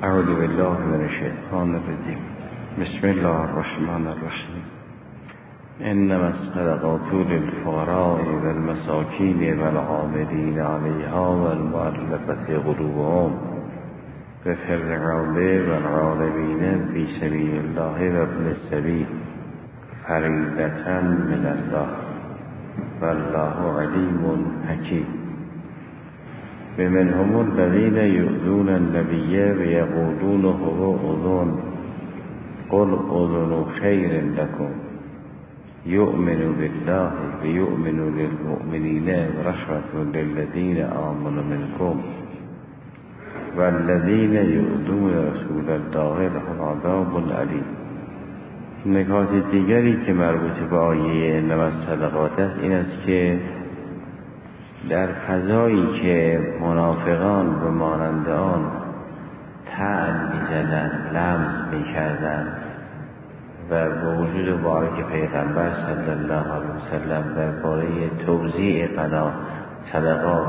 اعوذ بالله من الشیطان الرجیم. بسم الله الرحمن الرحیم. انما الصدقات للفقراء والمساکین والعاملین علیها والمؤلفة قلوبهم وفي الرقاب والغارمین فی سبیل الله وابن السبیل فریضة من الله والله علیم حکیم. ومنهم الذين يؤذون النبي ويقولون هو أذن قل أذن خير لكم يؤمن بالله ويؤمن للمؤمنين ورحمة للذين آمنوا منكم والذين يؤذون رسول الله لهم عذاب علیم. نکات دیگری که مربوط به آیه انما الصدقات است این است که در فضایی که منافقان به مانند آن طعن می‌زدند، لمس می‌کردند و با وجود مبارک پیغمبر صلی الله علیه وسلم درباره توزیع صدقات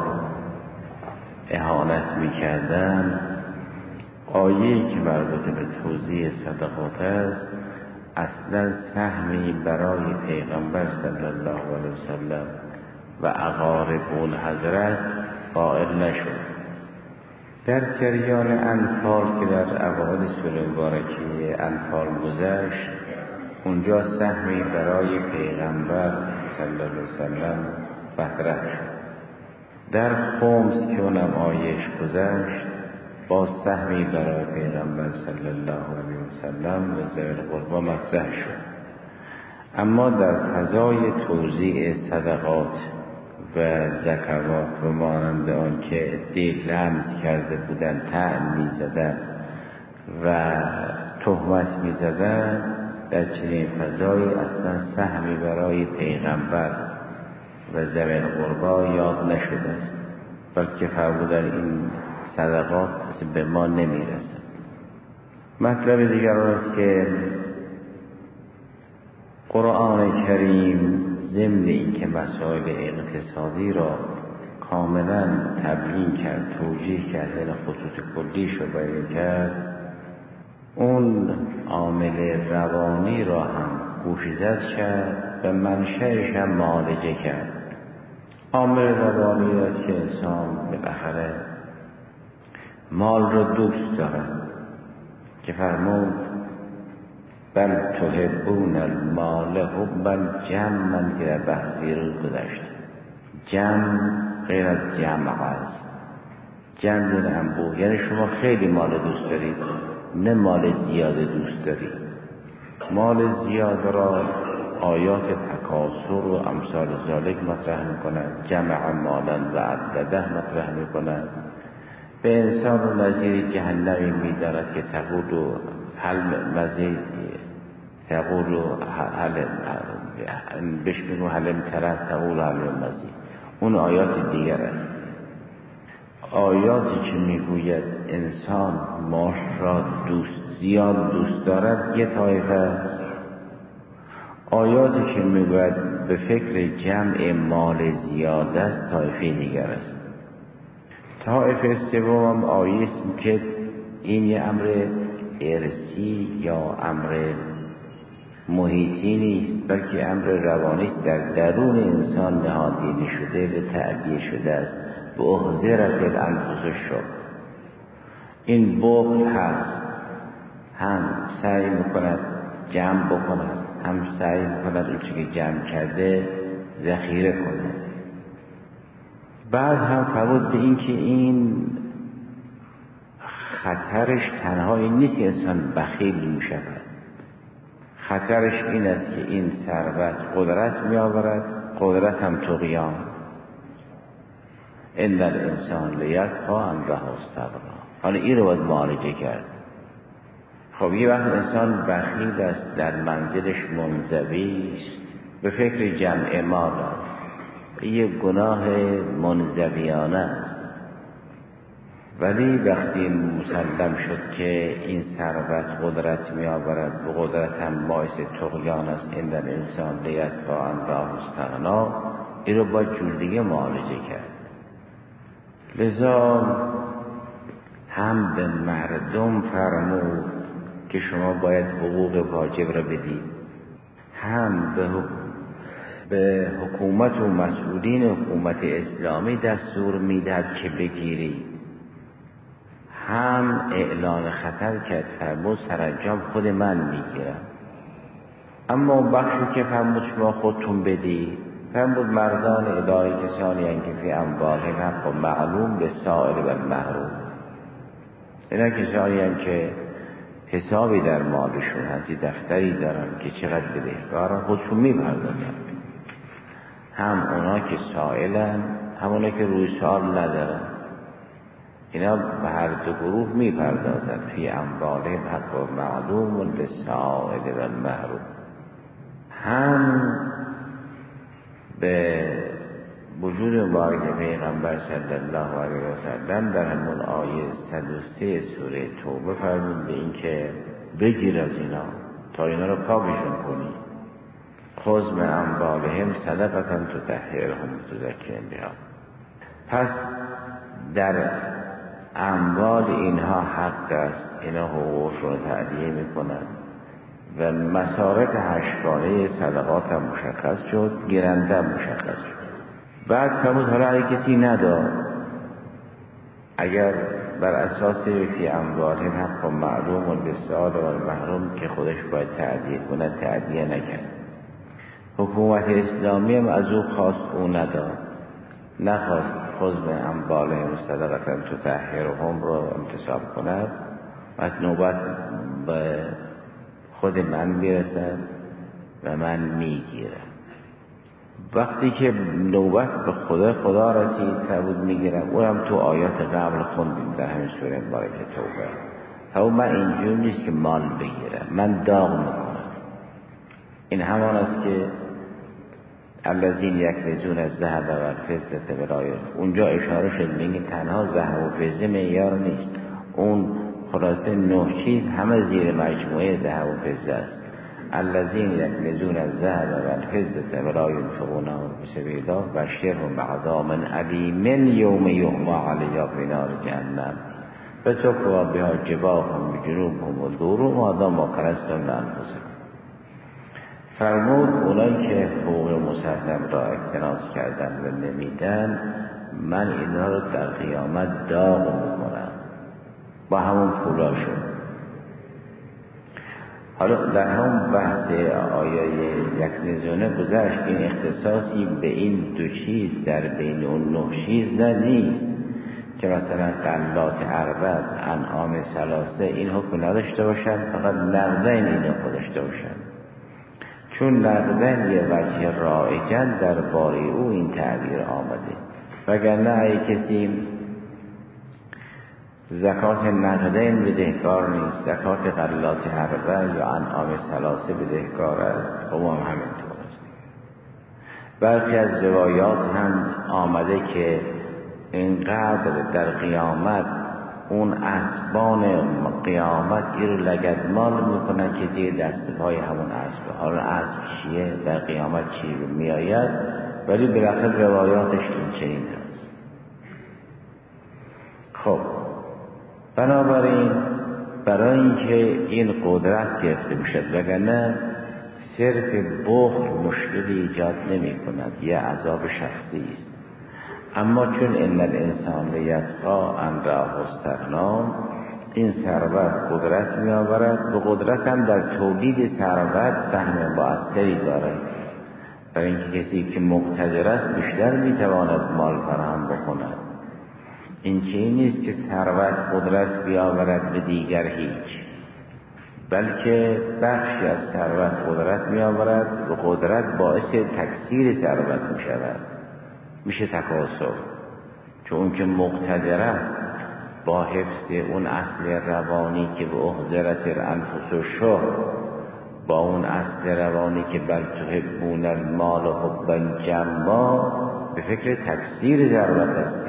اهانت می‌کردند، آیه‌ای که مربوط به توزیع صدقات است اصلا سهمی برای پیغمبر صلی الله علیه وسلم و اقارب اون حضرت قائل نشد. در جریان انفال که در اوائل سوره مبارکه انفال گذشت، اونجا سهمی برای پیغمبر صلی الله علیه وسلم مطرح شد. در خمس که اونم آیهش گذشت، با سهمی برای پیغمبر صلی الله علیه وسلم و ذوی القربی مطرح شد. اما در فضای توزیع صدقات و زکوات و مانند آن که عده‌ای لمس کرده بودند، طعن می‌زدند و تهمت می‌زدند، در چنین فضایی اصلا سهمی برای پیغمبر و ذوی القربی یاد نشده است، بلکه فرمودند این صدقات به ما نمی‌رسد. مطلب دیگر است که قرآن کریم ضمن اینکه مسائل اقتصادی را کاملا تبیین کرد، توجیه کرد، این خطوط کلیش را بیان کرد، اون عامل روانی را هم گوشزد کرد و منشأش هم معالجه کرد. عامل روانی است که انسان بالاخره مال را دوست دارد که فرمود بل تحبون المال حبا جما که در بحث دیروز گذشت. جمع غیر از جمع است. جمع دون انبوه، یعنی شما خیلی مال دوست دارید، نه مال زیاد دوست دارید. مال زیاد را آیات تکاثر و امثال ذالک مطرح میکنند، جمع مالا و عدده مطرح میکنند. به انسان رو نظیر جهنمی میدارد که تقول حل مزید تقول بشمنو حلم ترد تقول حلم مزید. اون آیات دیگر است. آیاتی که میگوید انسان مال را زیاد دوست دارد یه طایفه است. آیاتی که میگوید به فکر جمع مال زیاد است طایفه دیگر است. طایفه سوم آیه است که این یه امر ارثی یا امر محیطی نیست، بلکه امر روانی است، در درون انسان نهادینه شده و تعبیه شده است. به احضرت الانفس الشح، این بخل هست، هم سعی میکند جمع بکند، هم سعی میکند اون چی که جمع کرده ذخیره کند. بعد هم فرمود به این که این خطرش تنها این نیست که انسان بخیل میشود، خطرش این است که این ثروت قدرت میآورد، قدرت هم طغیان. ان الانسان لیطغی ان رآه استغنا. حالا این رو باید معالجه کرد. خب یه وقت انسان بخیل است، در منزلش منزوی است، به فکر جمع مال است، یه گناه منزویانه است. ولی وقتی مسلم شد که این ثروت قدرت می آورد و قدرت هم باعث طغیان است، این در انسان لیطغی ان رآه استغنا، این رو با جور دیگه معالجه کرد. لذا هم به مردم فرمود که شما باید حقوق واجب را بدید، هم به حکومت و مسئولین حکومت اسلامی دستور میداد که بگیرید، هم اعلان خطر کرد فرمود سرانجام خود من میگیرم. اما بخشی که فرمود شما خودتون بدید، فرمود مردان الهی کسانی هستند که فی اموالهم حق معلوم للسائل و المحروم. اینا کسانی هستند که حسابی در مالشون هست، دفتری دارن که چقدر بدهکارن، خودشون میپردازن. هم اونا که سائلن، هم اونا که روی سوال ندارن، اینا به هر دو گروه میپردازن. فی اموالهم حق معلوم للسائل و المحروم. هم به وجود مبارک پیغمبر صلی الله علیه و سلم در همون آیه 103 سوره توبه فرمود به این که بگیر از اینا تا اینا رو پاکشون کنی. خذ من اموالهم صدقة تطهرهم و تزکیهم بها. پس در اموال اینها حق است، اینا حقوقشون رو تأدیه میکنن و مصارف هشتگانه صدقات هم مشخص شد، گیرنده هم مشخص شد. بعد فرمود حالا اگه کسی نداد، اگر بر اساس فی اموالهم حق معلوم و للسائل و المحروم که خودش باید تأدیه کنه تأدیه نکرد، حکومت اسلامی هم از او خواست، او نداد، نخواست خذ من اموالهم صدقة تطهرهم رو امتصال کند، و نوبت به خود من میرسد و من میگیرم. وقتی که نوبت به خدا رسید فرمود میگیرم. اونم تو آیات قبل خوندیم در همین سوره مبارکه توبه. فرمود من اینجور نیست که مال بگیرم، من داغ میکنم. این همان است که الذین یکنزون الذهب و الفضة ولا ينفقون. اونجا اشاره شد میگه تنها ذهب و فضه معیار نیست، اون خلاصه 9 چیز همه زیر مجموعه ذهب و فضه است. الذین یکنزون الذهب و الفضة ولا ينفقونها فی سبیل الله بشرهم بعذاب الیم یوم یحمى علیها فی نار جهنم فتکوی بها جباههم بجنوبهم و ظهورهم هذا ما کنزتم لانفسکم. فرمود اونایی که حقوق مسلم را اکتناز کردن و نمیدن، من اینها رو در قیامت داغ میکنم با همون پولاشون. حالا در همون بحث آیه یکنزونه گذشت این اختصاصی به این 2 چیز در بین اون 9 چیز نیست که مثلا غلات اربد، انعام ثلاثه این حکم نداشته باشن، فقط نقدین این حکم داشته باشن، چون نقدین یه وجه رایجن در باره او این تعبیر آمده. وگرنه اگه کسی زکات نقدین بدهکار نیست، زکات غلات اربع یا انعام ثلاثه بدهکار است، خب هم همینطور است. برخی از روایات هم آمده که اینقدر در قیامت اون اسبان قیامت این رو لگدمال میکنن که دیگه دست پای همون اسب. حالا اسب چیه در قیامت چی رو میآید، ولی بالاخره روایاتش این چنین هست. خب بنابراین برای اینکه این قدرت گرفته بشد، وگرنه صرف بخل مشکلی ایجاد نمی کند، یه عذاب شخصی است. اما چون ان الانسان لیطغی ان رآه استغنی، این ثروت قدرت می آورد و قدرت هم در تولید ثروت سهم مؤثری دارد. برای اینکه کسی که مقتدر است بیشتر می تواند مال فراهم بکند. این چیزی نیست که ثروت قدرت بیاورد به دیگر هیچ، بلکه بخشی از ثروت قدرت میآورد و قدرت باعث تکثیر ثروت می شود، میشه تکاثر. چون اون که مقتدر است با حفظ اون اصل روانی که به احضرت الانفس الشح، با اون اصل روانی که بل تحبون المال حبا جما، به فکر تکثیر ثروت است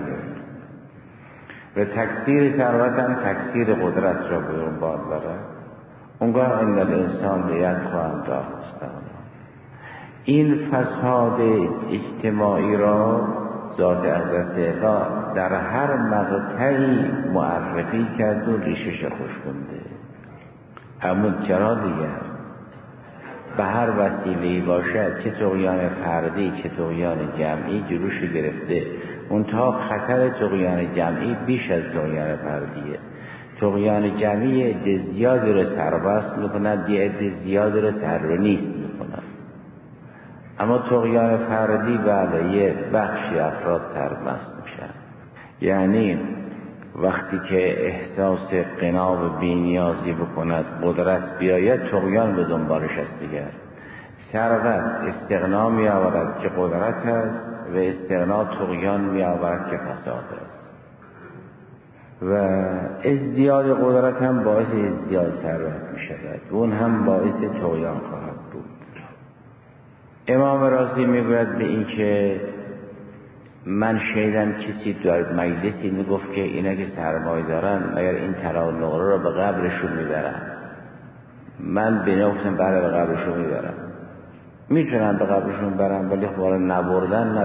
و تکثیر ثروت هم تکثیر قدرت را به دنبال دارد. اونگاه ان الانسان لیطغی ان رآه استغنی. این فساد اجتماعی را ذات اقدس الهی در هر مقطعی معرفی کرد و ریشش خوش کنده. اما چرا دیگر به هر وسیله‌ای باشد، چه طغیان فردی چه طغیان جمعی جلوش گرفته. منتها خطر طغیان جمعی بیش از طغیان فردیه. طغیان جمعی عده زیادی رو سربست میکنند، یه عده زیادی رو سر و نیست میکنند. اما طغیان فردی بله یه بخشی افراد سربست میشن. یعنی وقتی که احساس غنا و بی‌نیازی بکند، قدرت بیاید، طغیان به دنبالش است دیگر. ثروت استغنا می آورد که قدرت است و استغنا طغیان می آورد که فساد است. و ازدیاد قدرت هم باعث ازدیاد ثروت می شود، اون هم باعث طغیان خواهد بود. امام رازی می گوید به این که من شنیدم کسی در مجلسی میگفت که اینا که سرمایه دارن اگر این طلا و نقره رو به قبرشون میبرن. من به گفتم بله به قبرشون میبرن، میتونن به قبرشون برن، ولی خب نبردن.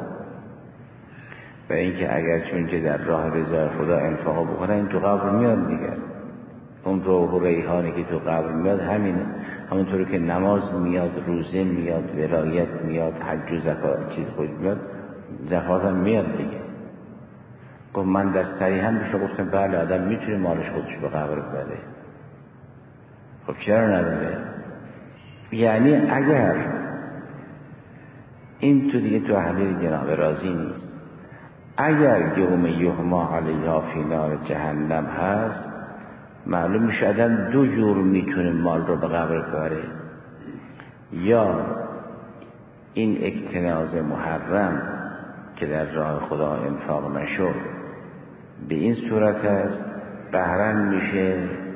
و اینکه اگر چون که در راه رضای خدا انفاق بکنن، این تو قبر میاد دیگر. اون روح و ریحانی که تو قبر میاد همینه. همونطوری که نماز میاد، روزه میاد، ولایت میاد، حج و زکات چیز خود میاد، زکات هم میاد دیگه. گفت من دستری هم بشه گفتم بله آدم میتونه مالش خودش به قبر ببره. خب چرا نداره؟ یعنی اگر این تو دیگه تو احادیث جناب رازی نیست، اگر یوم یحما علیها فی نار جهنم هست، معلوم میشه آدم دو جور میتونه مال رو به قبر ببره. یا این اکتناز محرم که در راه خدا انفاق نشد به این صورت است، بهرن میشه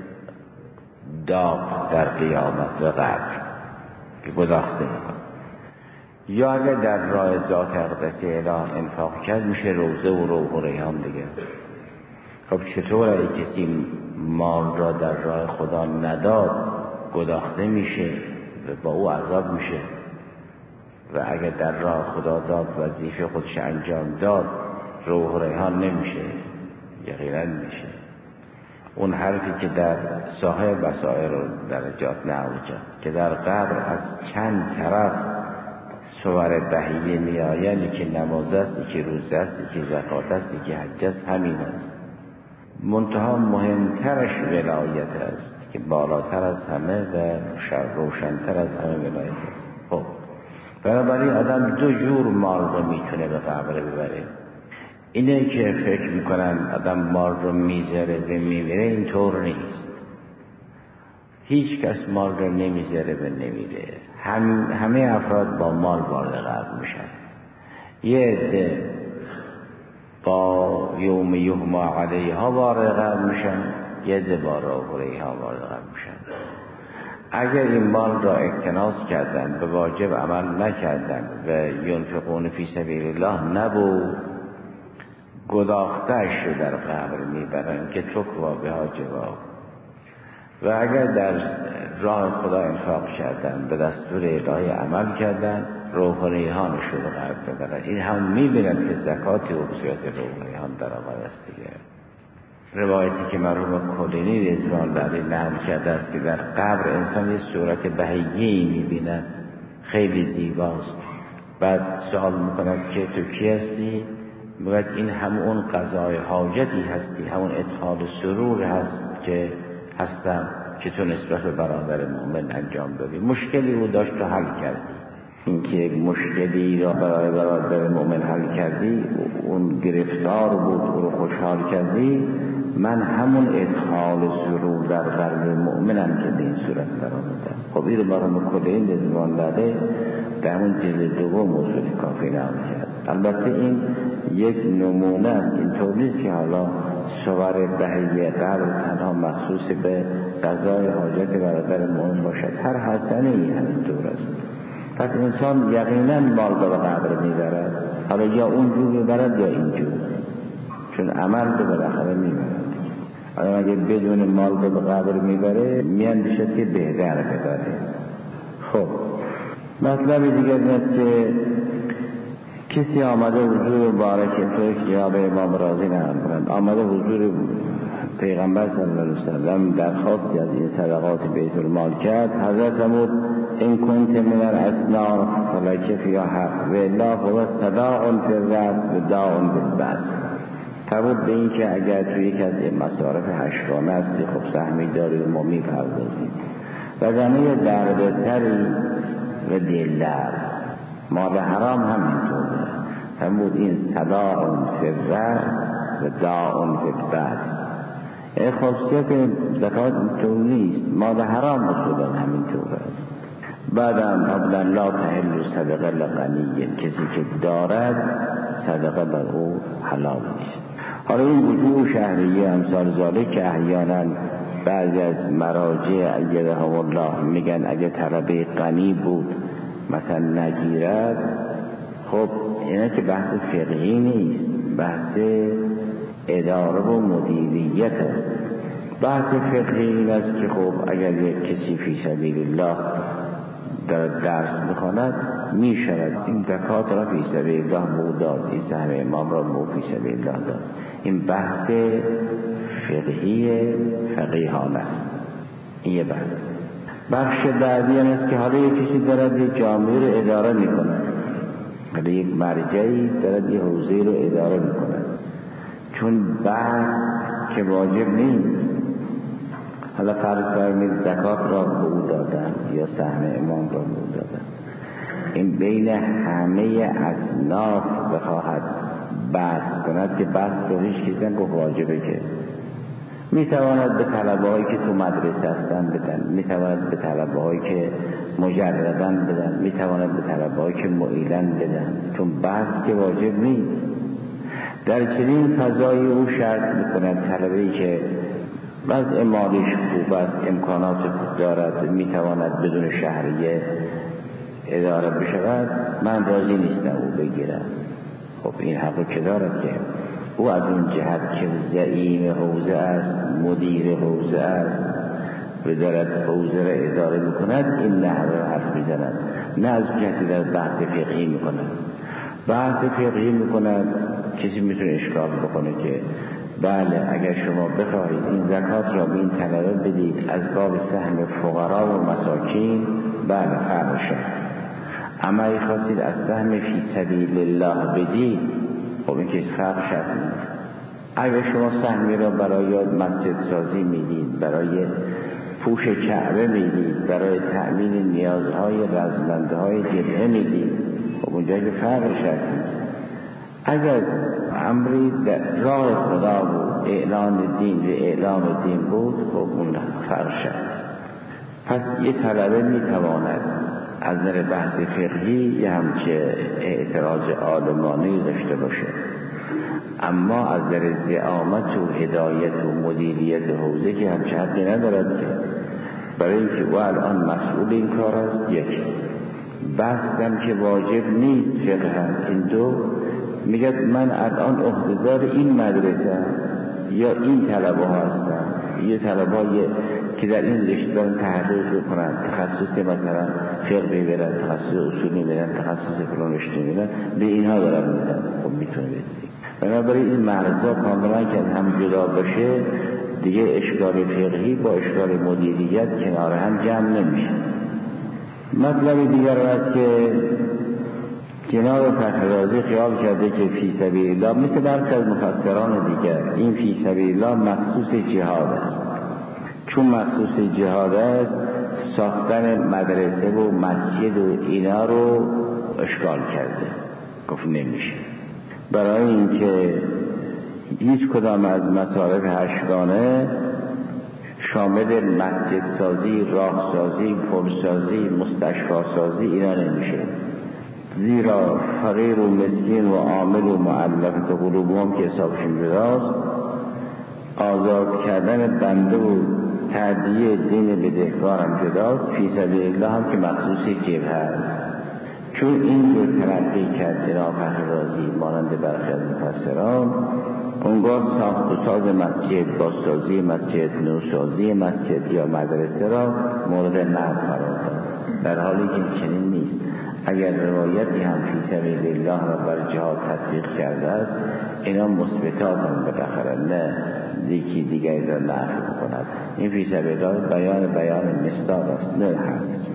داغ در قیامت و قبر که گداخته میکنه. یا اگر در راه ذات اقدس الهی انفاق کرد میشه روزه و روح و ریحان دیگه. خب چطور اگه کسی مال را در راه خدا نداد گداخته میشه و با او عذاب میشه، و اگر در راه خدا داد وظیفه خودش انجام داد روح و ریحان نمیشه، یقینا میشه. اون حرفی که در صاحب بصائر و درجات نقل کرد که در قبر از چند طرف صور بهیه می آید، یکی نماز است، یکی روزه است، یکی زکات است، یکی حج است، همین است. منتها مهمترش ولایت است که بالاتر از همه و روشنتر از همه ولایت است. خب بنابراین آدم دو جور مال رو میتونه به قبر ببره. اینه که فکر میکنن آدم مال رو میذاره و میمیره، اینطور نیست. هیچ کس مال رو نمیذاره و نمیره. همه افراد با مال وارد قبر میشن. یه عده با یوم یحما علیها وارد قبر میشن، یه عده با روح و ریحان وارد قبر میشن. اگر این مال را اکتناز کردن، به واجب عمل نکردن و ینفقون فی سبیل الله نبود، گداخته‌اش رو در قبر میبرن که تکوا بها جواب. و اگر در راه خدا انفاق کردن، به دستور الهی عمل کردن، روح و ریحانش رو به قبر ببرن. این هم میبینن که زکاتی و بصورت روح و ریحان در آمد است دیگه. روایتی که مرحوم کلینی رضوان الله علیه نقل کرده است که در قبر انسان یه صورت بهیه‌ای میبیند، خیلی زیباست. بعد سوال میکند که تو کی هستی؟ میگوید این همون قضای حاجتی هستی، همون ادخال سرور هست که هستم که تو نسبت به برادر مؤمن انجام دادی. مشکلی رو داشت تو حل کردی. این که یک مشکلی را برای برادر مؤمن حل کردی، اون گرفتار بود، او رو خوشحال کردی، من همون ادخال سرور در قلب مؤمنم که به این صورت در آمدم. خب این رو مرحوم کلینی رضوان الله علیه در همون جلد دوم موضوع کافی نام کرد. البته این یک نمونه، اینطور نیست که حالا صور بهیه قبر تنها مخصوص به قضای حاجت برادر مؤمن باشد، هر حسنه ای همینطور است. پس انسان یقینا مال به قبر میبرد، حالا یا اونجور ببرد یا اینجور، چون عمل به بالاخره میبرد. حالا اگه بدون مال به قبر میبره میاندیشد که بهتر ببره. خب مطلب دیگر این است که کسی آمده حضور مبارک تو جناب امام راضی نکنند، آمده حضور پیغمبر صلی الله علیه وسلم درخواستی از این صدقات بیت المال کرد، حضرت فرمود این کنت من الاسنار فلک فی حق و الا هو صداع فی الرأس و داع بالبطن. فرمود به این که اگر توی یک از این مصارف هشتگانه هستی خب سهمی داری و ما میپردازیم و زمین دردسری و دلدرد، مال حرام همینطوره. فرمود این صداع فی الرأس و داع بالبطن. این خاصیت زکات اینطور نیست، مال حرام اصولا همینطور است. بعدم ابدن لا تحل صدقه لغنی، کسی که دارد صدقه بر او حلال نیست. حالا این وجوه شهریه امثال ذالک که احیانا بعضی از مراجع ایدهم الله میگن اگه طلبه غنی بود مثلا نگیرد، خب اینا که بحث فقهی نیست، بحث اداره و مدیریت است. بحث فقهی این است که خب اگر یک کسی فی سبیل الله در درس میخواند میشود این زکات را فی سبیل الله داد، این سهم امام را فی سبیل الله داد. این بحث فقهی فقیهانه است. این یه بخش بعدی است که حالا یک کسی دارد یک جامعه رو اداره میکنه، حالا یک مرجعی دارد یک حوزه رو اداره میکنه، چون بحث که واجب نیست. حالا فرض کنید زکات را به او دادن یا سهم امام را به او دادن، این بین همه اصناف بخواهد بحث کند که بحث رو هیچ کسی نگفت واجبه، که میتواند به طلبه‌هایی که تو مدرسه هستن بدن، میتواند به طلبه‌هایی که مجردن بدن، میتواند به طلبه‌هایی که معیلن بدن، چون بحث که واجب نیست. در چنین فضایی او شرط میکند طلبه‌ای که وضع مالیش خوب است، امکانات خوب دارد، میتواند بدون شهریه اداره بشود، من راضی نیستم او بگیرم. خب این حقو که دارد که او از اون جهت که زعیم حوزه است، مدیر حوزه است و دارد حوزه را اداره میکند، این نحوه حرف میزند، نه از جهتی در بحث فقهی میکند. بحث فقهی میکند کسی میتونه اشکال بکنه که بله اگر شما بخواهید این زکات را به این طلبه بدید از باب سهم فقرا و مساکین، بله فرق شد. اما اگه خواستید از سهم فی سبیل الله بدید، خب این که فرق شد نیست. اگر شما سهمی را برای مسجد سازی میدید، برای پوش کعبه میدید، برای تأمین نیازهای رزمنده های جبهه میدید، خب اونجا که فرق شد نیست. اگر امری در راه خدا بود، اعلان دین و اعلام دین بود، خب اون فرق شد. پس یه طلبه میتواند از نظر بحث فقهی یه همچه اعتراض عالمانه داشته باشه، اما از نظر زعامت و هدایت و مدیریت حوزه که همچه حقی ندارد، که برای اینکه او الان مسئول این کار است. یک بحثم که واجب نیست فقه، این دو میگه من الان عهدهدار این مدرسه یا این طلبه ها هستم، یه طلبه که در این رشته دارن تحقیق بکنن، تخصص مثلا فقه ببرن، تخصص اصولی ببرن، تخصص فلان رشته ببرن، به اینها دارن میدن. خب میتونه بدید. بنابراین این مرزا کاملا که هم جدا باشه، دیگه اشکال فقهی با اشکال مدیریت کنار هم جمع نمیشه. مطلب دیگر است که جناب فخررازی خیال کرده که فی سبیل الله مثل برخی از مفسران دیگر این فی سبیل الله مخصوص جهاد است. چون مخصوص جهاد است، ساختن مدرسه و مسجد و اینا رو اشکال کرده، گفت نمیشه. برای اینکه هیچ کدام از مصارف هشتگانه شامل مسجد سازی، راه سازی، پل سازی، مستشفی سازی اینا نمیشه. زیرا فقیر و مسکین و عامل و معلفت قلوبهم که حسابشون جداست، آزاد کردن بنده و تعدیه دین بدهکار هم جداست، فی سبیل الله هم که مخصوص جبهه است. چون این رو تلقی کرد جناب فخررازی مانند برخی از مفسران، اونگاه ساخت و ساز مسجد، بازسازی مسجد، نوسازی مسجد یا مدرسه را مورد نقد قرار داد، در حالی که چنین نیست. اگر روایتی هم فی سبیل الله را بر جهاد تطبیق کرده است، اینا مثبتات هم بالاخره، نه یکی دیگری را نفی کند. این فی سبیل الله بیان مصداق است، نه هست.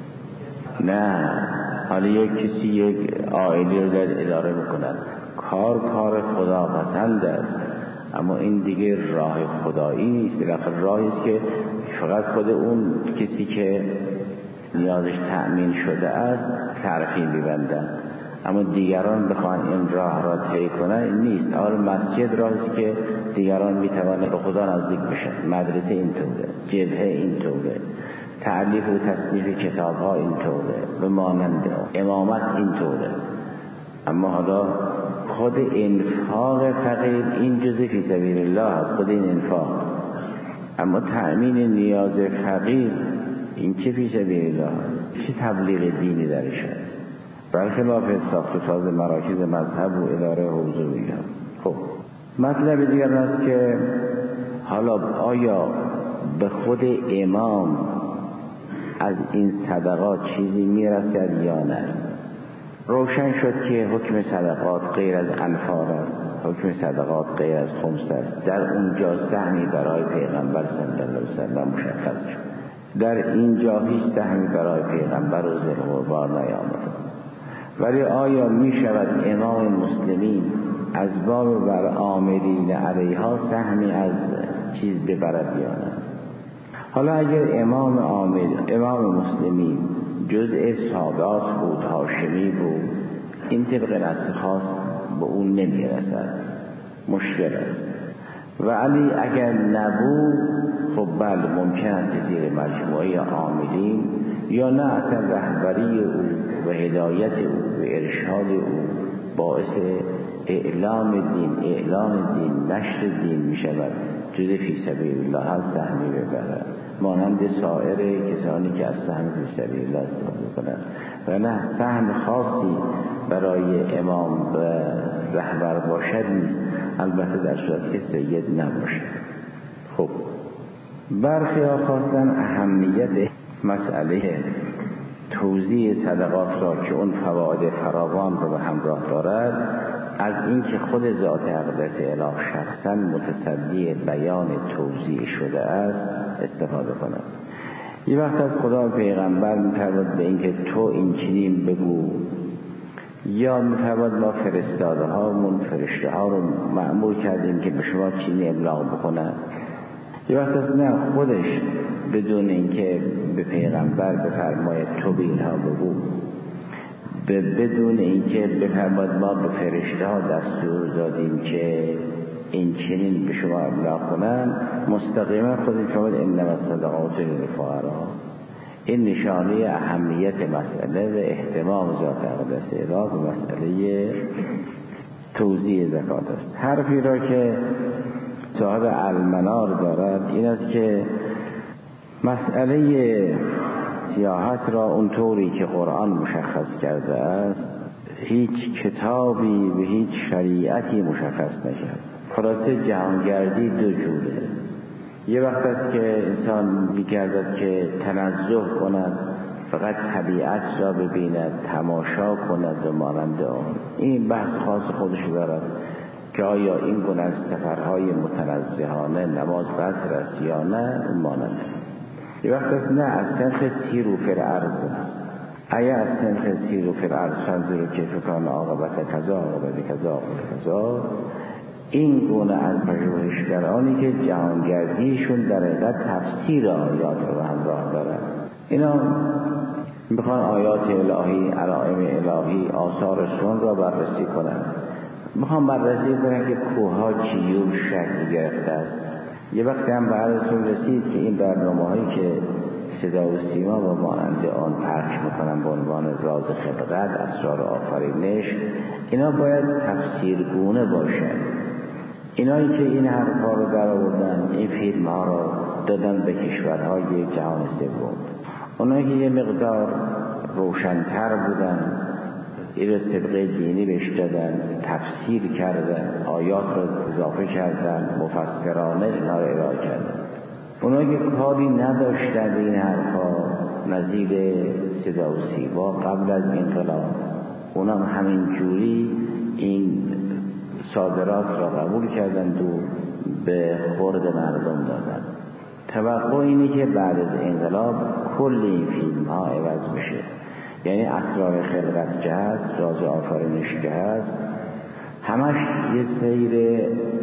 نه حالا یک کسی یک عائلی رو داد اداره میکند، کار خدا پسند است، اما این دیگه راه خدایی نیست. بالاخره راهی است که فقط خود اون کسی که نیازش تأمین شده است تعرفی می‌بندن، اما دیگران بخوان این راه را طی کنن نیست. اول مسجد راهی است که دیگران میتوانند به خدا نزدیک بشن، مدرسه اینطوره، جبهه اینطوره، تألیف و تصنیف کتاب‌ها اینطوره و مانند امامت اینطوره. اما حالا خود انفاق فقیر این جزء فی سبیل الله است، خود این انفاق. اما تأمین نیاز فقیر این چه فی سبیل الله است؟ چه تبلیغ دینی درش است؟ برخلاف ساخت و ساز مراکز مذهب و اداره حوزه و اینا. خب مطلب دیگر است که حالا آیا به خود امام از این صدقات چیزی میرسد یا نه؟ روشن شد که حکم صدقات غیر از انفال است، حکم صدقات غیر از خمس است. در اونجا سهمی برای پیغمبر صلی الله علیه و سلم مشخص شد، در اینجا هیچ سهمی برای پیغمبر و ذی القربی نیامده. ولی آیا می شود امام مسلمین از باب بر عاملین علیها سهمی از چیز ببرد یا نه؟ حالا اگر امام مسلمین جزء سادات بود، هاشمی بود، این طبق نص خاص به اون نمیرسد، مشکل است. و علی اگر نبود، خب بله ممکن است زیر مجموعه عاملین یا نه اصلا رهبری او و هدایت او و ارشاد او باعث اعلام دین نشر دین می شود، جز فی سبیل الله هست سهمی ببرد، مانند سایر کسانی که از سهم فی سبیل الله استفاده کنند. و نه سهم خاصی برای امام و رهبر باشد نیست، البته در صورت که سید نباشد. خب برخی ها خواستن اهمیت مسئله توزیع صدقات را که اون فواید فراوان رو به همراه دارد از اینکه خود ذات اقدس اله شخصا متصدی بیان توزیع شده است استفاده کنند. یه وقت از خدا پیغمبر می‌فرماید به اینکه تو این چنین بگو، یا می‌فرماید ما فرشته ها رو مأمور کردیم که به شما چنین ابلاغ بکنند. یه وقت از نه خودش بدون اینکه به پیغمبر بفرماید تو به اینها بگو، بدون اینکه بفرماید ما به فرشته ها دستور دادیم که این چنین به شما ابلاغ کنن، مستقیما خودش فرماید انما الصدقات للفقراء. این نشانه اهمیت مسئله و اهتمام ذات اقدس اله به مسئله توزیع زکات است. حرفی را که صاحب المنار دارد این است که مسئله سیاحت را اونطوری که قرآن مشخص کرده است هیچ کتابی و هیچ شریعتی مشخص نشد. خلاصه جهانگردی دو جوره. یه وقت است که انسان می‌گردد که تنزه کند، فقط طبیعت را ببیند، تماشا کند و مانند آن. این بحث خاص خودش دارد که آیا این گونه از سفرهای متنزهانه نماز بسر است یا نه مانند. یه وقت است نه از سنخ سیرو فی الارض است. ایا از سنخ سیرو فی الارض فانظروا کیف کان عاقبت کذا. این گونه از پژوهشگرانی که جهانگردیشون در حقیقت تفسیر آیات رو همراه دارن، اینا میخوان آیات الهی، علائم الهی، آثار سنن را بررسی کنن، میخوان بررسی کنن که کوه‌ها چیور شکل گرفته است. یه وقتی هم بعدتون رسید که این برنامه‌هایی که صدا و سیما و مانند آن پخش میکنن به عنوان راز خلقت، اسرار آفرینش، اینا باید تفسیرگونه باشن. اینایی که این حرفا رو در آوردن، این فیلم ها رو دادن به کشورهای جهان سوم، اونایی که یه مقدار روشن‌تر بودن این رو طبقه دینی بهش دادن، تفسیر کردن، آیات رو اضافه کردن، مفسرانه اینا رو ارائه کردن. اونایی که کاری نداشتن به این حرفا نظیر ابتدا و سیوا قبل از انقلاب اونم همین جوری این صادرات را قبول کردند و به خورد مردم دادند. توقع اینه که بعد از انقلاب کل این فیلم ها عوض بشه، یعنی اسرار خلقت که هست، راز آفرینش که هست، همش یه سیر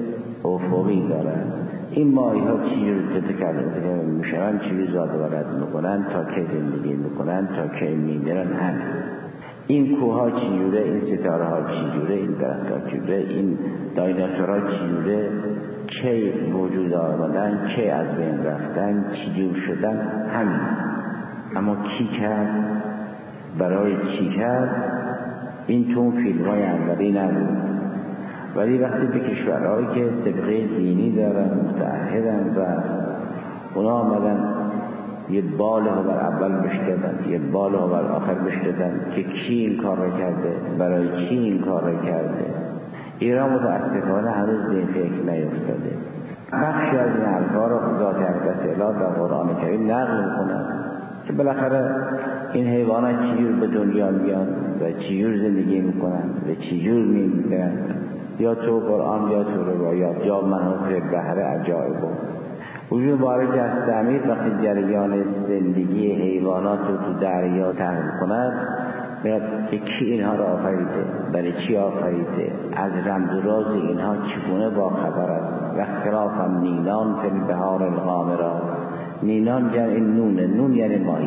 افقی دارن. این ماهی ها چی رو تکرار میشن، چی رو زاد ورد میکنن، تا که زندگی میکنن، تا که میمیرن. همین این کوه ها چی جوره، این ستاره ها چی جوره، این درخت ها چی جوره، این دایناسور ها چی جوره، کی وجود آمدن، کی از بین رفتن، چی جور شدن، همین. اما کی کرد، برای چی کرد، این تو فیلم های اولی نبود. ولی وقتی به کشورهایی که سابقه دینی دارن، متعهدن و اونا آمدن یه بال ها بر اول بشکدن، یه بال ها بر آخر بشکدن که کی این کار را کرده، برای چی این کار را کرده. ایران متاسفانه هنوز به این فکر نیفتاده. بخشی از این حرفا را خدا تعالی در قرآن کریم نقل میکنه که بالاخره این حیوانات چجور به دنیا میان و چجور زندگی میکنن و چجور میمیرن، یا تو قرآن یا تو روایات یا مناطق بحر عجایب. وجود بارک از تعمیر وقتی جریان زندگی حیوانات رو تو دریا تحلیل کند، میاد که کی اینها را آفریده، برای چی آفریده، از رمز و راز اینها چگونه با خبر است. و اختلاف نینان فی البحار الغامرات، نینان جمع نونه، نون یعنی ماهی.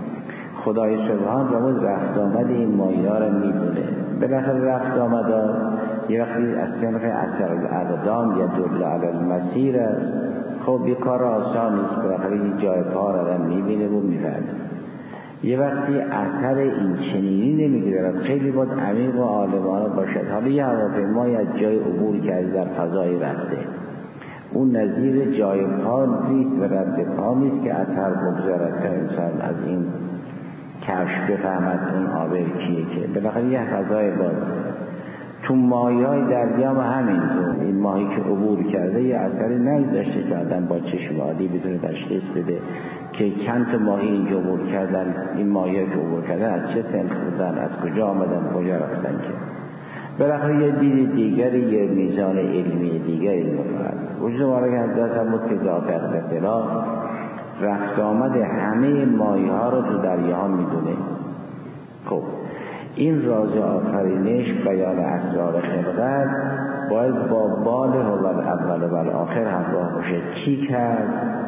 خدای سبحان رمز رفت آمد این ماهی ها را میدونه. بالاخره رفت آمد یه وقتی از صنف اثر الاقدام یا دل علی المسیر است. خب یه کار آسان نیست، بالاخره یه جای پا را میبینه و میفهمه. یه وقتی اثر این چنینی نمیگذارد، خیلی باید عمیق و عالمانه باشد. حالا یه هواپیمایی از جای عبور کرده در فضای رفته، اون نظیر جای پا نیست و رد پا نیست که اثر بگذارد تا انسان از این کشف بفهمد اون آبر کیه. که بالاخره یه فضای باز تو ماهی‌های دریا همینطور. این ماهی که عبور کرده یه اثری نگذاشته که آدم با چشم عادی بدون تشخیص بده که چند تا ماهی اینجا عبور کردن، این ماهی‌ها که عبور کردن از چه سمت بودن، از کجا آمدن، کجا رفتن. که بالاخره یه دید دیگری، یه میزان علمی دیگری می‌خواهد. وجود بارک حضرت هم بود که ذات اقدس اله رفت آمد همه ماهی‌ها رو تو دریاها میدونه. خب این راز آفرینش، بیان اسرار خلقت، باید با بال و اول و آخر همراه باشه. کی کرد،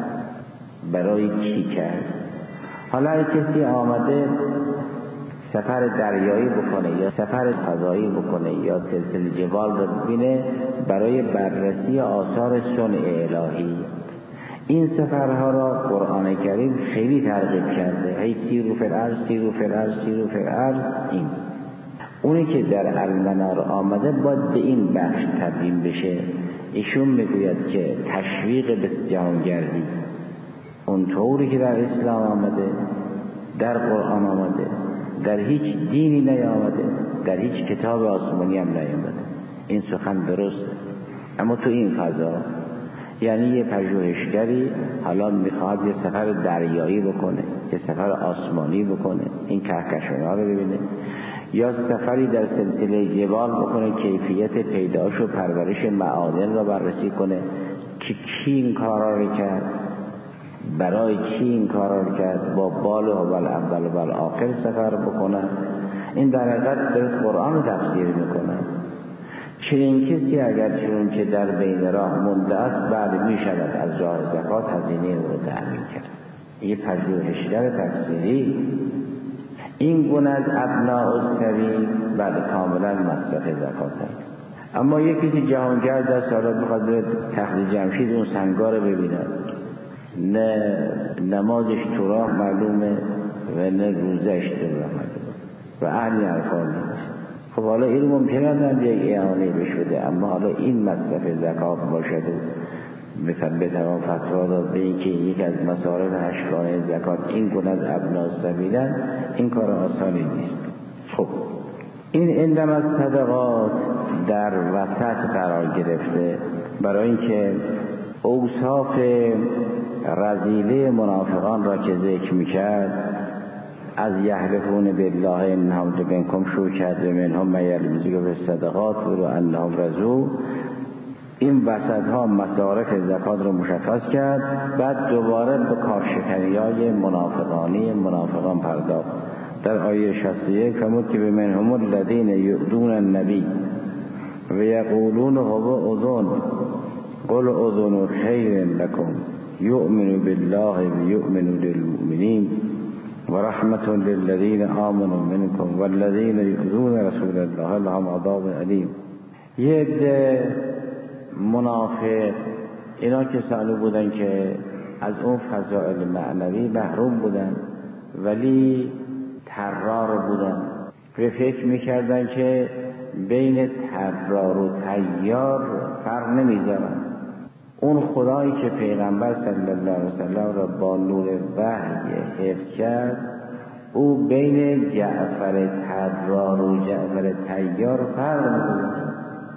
برای چی کرد. حالا اگه کسی آمده سفر دریایی بکنه یا سفر فضایی بکنه یا سلسله جبال رو ببینه برای بررسی آثار صنع الهی، این سفرها را قرآن کریم خیلی ترغیب کرده. هی سیرو فی الارض، سیرو فی الارض، سیرو فی الارض. این اونی که در المنار آمده باید به این بخش تبیین بشه. ایشون میگوید که تشویق به جهانگردی اون طوری که در اسلام آمده، در قرآن آمده، در هیچ دینی نیامده، در هیچ کتاب آسمانی هم نیامده. این سخن درسته. اما تو این فضا، یعنی یه پژوهشگری حالا میخواد یه سفر دریایی بکنه، یه سفر آسمانی بکنه، این کهکشان‌ها رو ببینه، یا سفری در سلسله جبال بکنه، کیفیت پیداش و پرورش معادن را بررسی کنه که کی این کارا رو کرد، برای چی این کارا رو کرد، با بال و اول و آخر سفر بکنه. این در حقیقت در قرآن رو تفسیر میکنه. چنین کسی اگر چون که در بین راه مونده است، بعد می شود از راه زکات هزینه رو تأمین کرد. یه پژوهشگر تفسیری این گونه از ابناء السبیل بعد کاملا مصرف زکات هست. اما یکی که جهانگرد است، حالا بخواد به تخت جمشید اون سنگار ببیند، نه نمازش تو راه معلومه و نه روزش تو راه معلومه و اهلی حرفان نیست. خب حالا این ممکنه هم یک اعانه بشده، اما حالا این مصرف زکات باشد و به تمام فتوا داد به این که یک از مصارف اشکال زکات این گونه از ابناء السبیلن، این کار آسانی نیست. خب این اندم از صدقات در وسط قرار گرفته برای اینکه اوصاف رذیله منافقان را که ذکر میکرد از یحلفون بالله انهم لمنکم شروع کرده منهم من یلمزک فی الصدقات ولو انهم رضوا. این وسط ها مصارف زکات رو مشخص کرد، بعد دوباره به کارشکنی‌های منافقان پرداخت. در آیه 61 فرمود که منهم الذین یؤذون النبی و یقولون هو اذن قل اذن خیر لکم یؤمن بالله و یؤمن للمؤمنین و رحمت للذین آمنوا منکم والذین یؤذون رسول الله لهم عذاب علیم. یه عده منافق اینا کسانی بودن که از اون فضائل معنوی محروم بودن ولی طرار بودن و فکر میکردن که بین طرار و طیار فرق نمیذارن. اون خدایی که پیغمبر صلی الله علیه وسلم را با نور وحی حفظ کرد، او بین جعفر طرار و جعفر طیار فرق نمیذارن.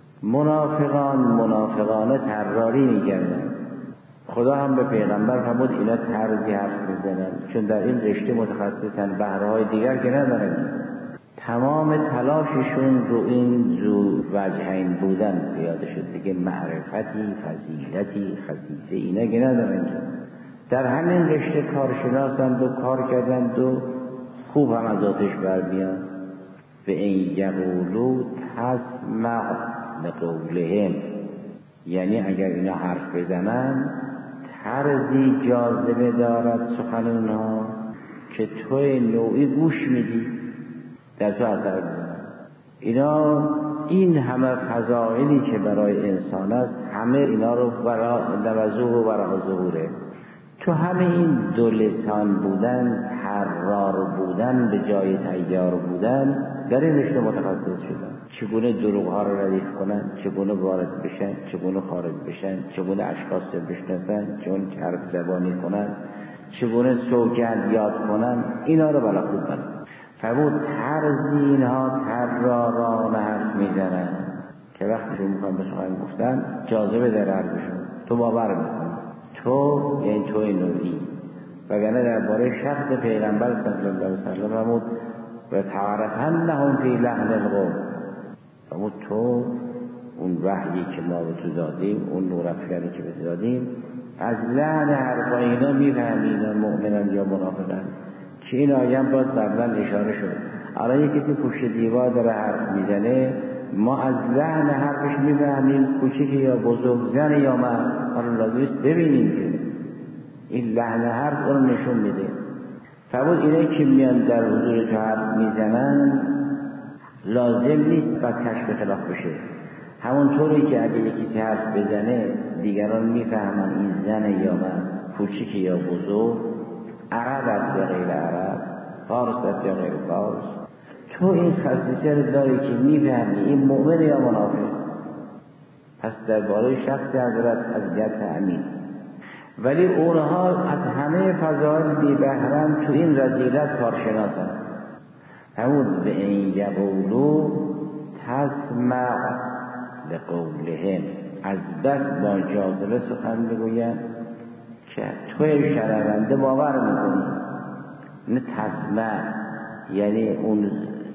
منافقانه طراری میکردن. خدا هم به پیغمبر فرمود اینا طرزی حرف میزنن چون در این رشته متخصصن، بهرهای دیگر که ندارن. تمام تلاششون رو این ذو وجهین بودن پیاده شد دیگه، معرفتی، فضیلتی، خصیصه اینا که ندارن. در همین رشته کارشناسند و کار کردند و خوب هم از آتش بر میان. و این یقولو تسمع لقولهم، یعنی اگر اینا حرف بزنن طرزی جاذبه دارد سخن اونها که توی نوعی گوش میدی، در تو اثر می‌کنه. اینا این همه فضائلی که برای انسان است، همه اینا رو نوزوه و برای ظهوره. تو همه این دو لسان بودن، طرار بودن به جای طیار بودن، در این رشته متخصص شدن. چگونه دروغ ها رو ردیف کنن، چگونه وارد بشن، چگونه خارج بشن، چگونه اشخاص رو بشناسن، چگونه چرب زبانی کنن، چگونه سوگند یاد کنن، اینا رو بلا خوب بلد. فرمود طرزی اینها طراران حرف میزنن که وقتی رو میخوان به سخن گفتن جاذبه در حرفشون، تو باور میکنی، تو یعنی توی نوعی. وگرنه درباره شخص پیغمبر صلی الله علیه وسلم فرمود و تعرفنهم فی لحن القول. فرمود تو اون وحیی که ما به تو دادیم، اون نور افکنی که به تو دادیم، از لحن حرفای اینا میفهمیم مؤمنن یا منافقن. که این آیه باز قبلا اشاره شد. الان یک کسی پشت دیوار داره حرف میزنه، ما از لحن حرفش میفهمیم کوچیک یا بزرگ، زن یا مرد. حالا لازمست ببینیم که این لحن حرف رو نشون میده. فرمود اینایی که میان در حضور تو حرف میزنن لازم نیست بعد کشف خلاف بشه. همونطوری که اگه یکی حرف بزنه دیگران میفهمن این زن یا مرد، کوچیک یا بزرگ، عرب است یا غیر عرب، فارس است یا غیر فارس. تو این خصیصه رو داری که میفهمی این مؤمن یا منافق. پس درباره شخص حضرت حضرت امین، ولی اونها از همه فضائل بی بهرن، تو این رذیلت کارشناسن. همون به این یقولو تسمع لقولهم، از بس با جاذبه سخن بگوین که توی شنونده باور میکنی. نه تسمع یعنی اون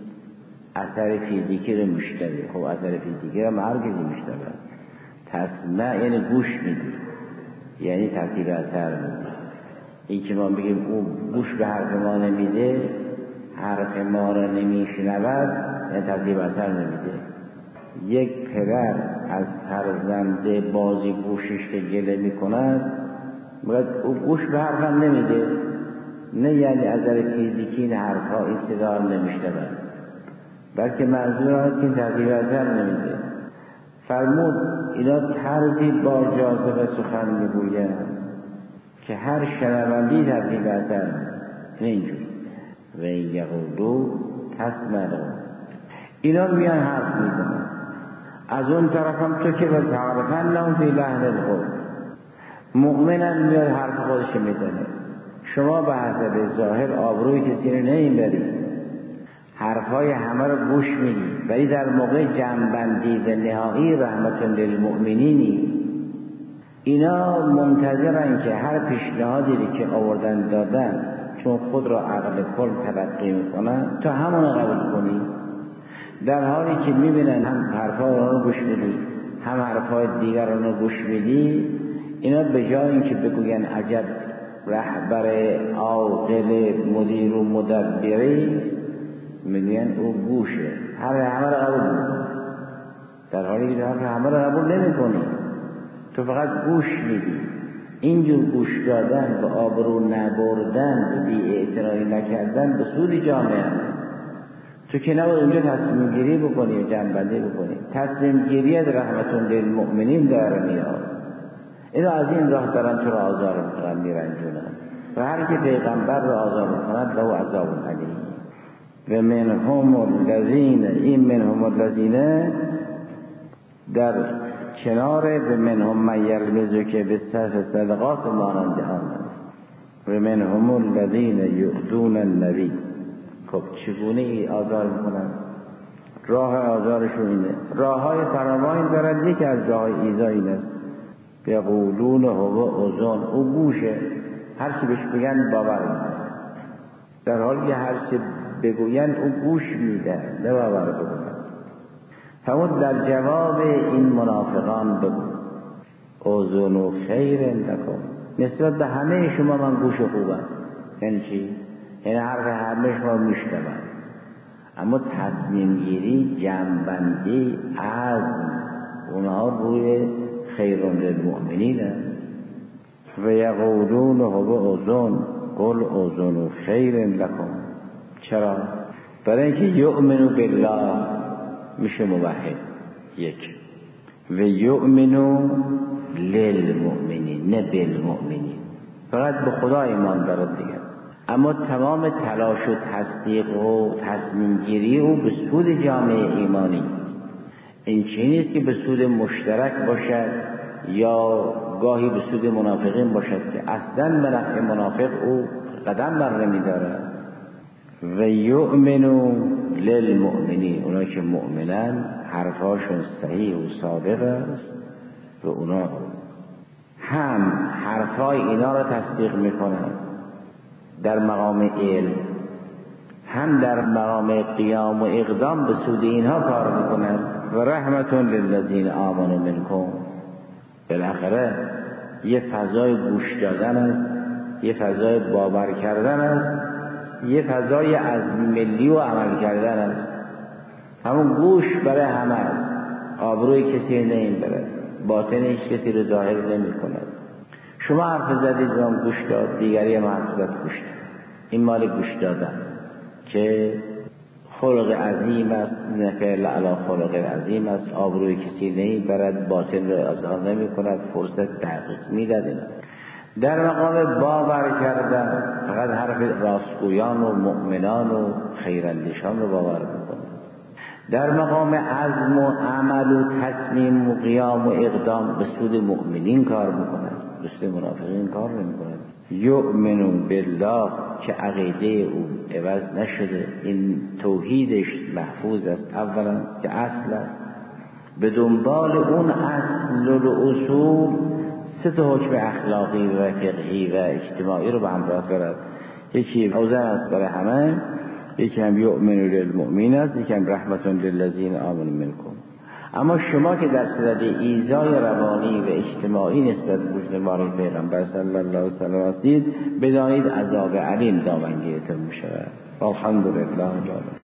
اثر فیزیکی رو میشنوی. خب اثر فیزیکی رو هر کسی میشنوه. تسمع یعنی گوش میدی، یعنی ترتیب اثر میدی. این که ما بگیم او گوش به حرف ما نمیده، حرف ما را نمیشنود، یعنی ترتیب اثر نمیده. یک پدر از فرزند بازی گوشش که گله میکند، باید او گوش به حرفم نمیده، نه یعنی از نظر فیزیکی این حرفها این صدا رو نمیشنود، بلکه منظور هست که ترتیب اثر نمیده. فرمود اینا طرزی با جاذبه سخن میگویند که هر شنوندی ترتیب اثر نه اینجوری. و این یقولو تسمع لهم، اینا میان حرف میزنن. از اون طرف هم تو که به تعرفنهم فی لحن القول، مؤمنن میاد حرف خودش میزنه. شما به حسب ظاهر آبروی کسی رو نمیبری، حرفای همه رو گوش میدی، ولی در موقع جمع‌بندی و نهایی رحمت للمؤمنینی. اینا منتظرن که هر پیشنهادی که آوردن دادن چون خود را عقل کل تلقی میکنن تا همون قبول کنی، در حالی که میبینن هم حرفای اونا رو گوش میدی هم حرفای دیگران رو گوش میدی، اینا به جای اینکه بگوین عجب رهبر عاقل مدیر و مدبری، میگن او گوشه، همه رو قبول میکنه، در حالی که همه رو قبول نمیکنی، تو فقط گوش میدی. اینجور گوش دادن و آبرو نبردن و بی اعتنایی نکردن به سود جامعه است. تو که نباید اونجا تصمیم گیری بکنی و جنبندی بکنی. تصمیم گیری از رحمت للمؤمنین در میاد. اینا از این راه دارن تو را آزار میکنن، میرنجونن، و هر که پیغمبر را آزار میکنند له عذاب علیم. و منهم الذین، این منهم الذین در کنار به منهم من یلمزک بالصرف صدقات مانند آن است. و منهم الذین یؤذون النبی. خب چگونه ای آزار میکنن؟ راه آزارشون اینه، راه های فراوانی دارن. یکی از راه ایذا این است، یقولون هو اذن، او گوشه، هر چی بهش بگن باور میکنه، در حالی که هر چی بگوین او گوش میده، نه باور بکنه. همون در جواب این منافقان بگو اذن خیر لکم، نسبت به همه شما من گوش خوبم. یعنی چی؟ یعنی حرف همه شما میشنوم، اما تصمیم گیری، جنبندی، عزم اونها روی خیر للمؤمنین است. و یقولون هو اذن قل اذن خیر لکم. چرا؟ برای اینکه یؤمنو بالله میشه موحد، یک، و یؤمنو للمؤمنین، نه بالمؤمنین، فقط به خدا ایمان دارد دیگه. اما تمام تلاش و تصدیق و تصمیم گیری او به سود جامعه ایمانی است. این چیزی نیست که به سود مشترک باشد یا گاهی به سود منافقین باشد، که اصلا به نفع منافق او قدم بر نمی‌دارد. و یؤمنو للمؤمنین، اونا که مؤمنن حرفاشون صحیح و صادق است و اونا هم حرفای اینا را تصدیق میکنن در مقام علم، هم در مقام قیام و اقدام به سود اینها کار میکنن. و رحمت للذین آمنوا منکم، بالاخره یه فضای گوش دادن است، یه فضای باور کردن است، یه فضای عزم ملی و عمل کردن است. همون گوش برای همه است، آبروی کسی نمیبرد، باطن هیچ کسی رو ظاهر نمی کند. شما حرف زدید و هم گوش داد، دیگری هم حرف زد گوش داد. این مال گوش دادن که خلق عظیم است، نفعل علی خلق عظیم است، آبروی کسی نمیبرد، باطن رو اظهار نمی کند، فرصت تحقیق میداد. در مقام باور کردن فقط حرف راستگویان و مؤمنان و خیراندیشان رو باور میکنه. در مقام عزم و عمل و تصمیم و قیام و اقدام به سود مؤمنین کار میکنه، به سود منافقین کار نمیکنه. یؤمنون بالله که عقیده او عوض نشده، این توحیدش محفوظ است اولا که اصل است، به دنبال اون اصل و اصول سه تا حکم اخلاقی و فقهی و اجتماعی رو به همراه دارد. یکی اوزن است برای همه، یکی هم یؤمن للمؤمنین است، یکی هم رحمت للذین آمنوا منکم. اما شما که در صدد ایذای روانی و اجتماعی نسبت به مجتمع پیغمبر صلی الله علیه و سلم هستید، بدانید عذاب علیم دامنگیرتان می‌شود. الحمدلله.